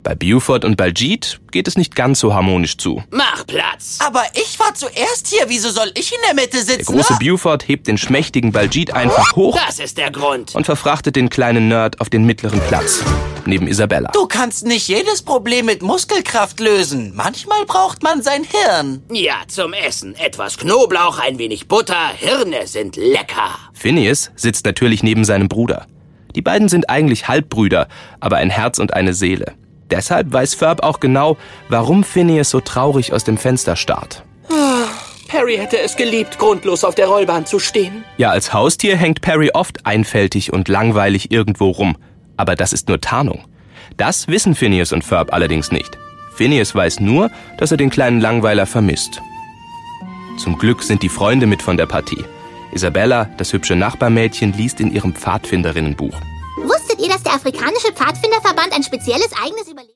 Bei Buford und Baljeet geht es nicht ganz so harmonisch zu. Mach Platz! Aber ich war zuerst hier. Wieso soll ich in der Mitte sitzen? Der große Buford hebt den schmächtigen Baljeet einfach hoch Das ist der Grund. und verfrachtet den kleinen Nerd auf den mittleren Platz, neben Isabella. Du kannst nicht jedes Problem mit Muskelkraft lösen. Manchmal braucht man sein Hirn. Ja, zum Essen. Etwas Knoblauch, ein wenig Butter. Hirne sind lecker. Phineas sitzt natürlich neben seinem Bruder. Die beiden sind eigentlich Halbbrüder, aber ein Herz und eine Seele. Deshalb weiß Ferb auch genau, warum Phineas so traurig aus dem Fenster starrt. Perry hätte es geliebt, grundlos auf der Rollbahn zu stehen. Ja, als Haustier hängt Perry oft einfältig und langweilig irgendwo rum. Aber das ist nur Tarnung. Das wissen Phineas und Ferb allerdings nicht. Phineas weiß nur, dass er den kleinen Langweiler vermisst. Zum Glück sind die Freunde mit von der Partie. Isabella, das hübsche Nachbarmädchen, liest in ihrem Pfadfinderinnenbuch. Wusstet ihr, dass der afrikanische Pfadfinderverband ein spezielles eigenes Überleben...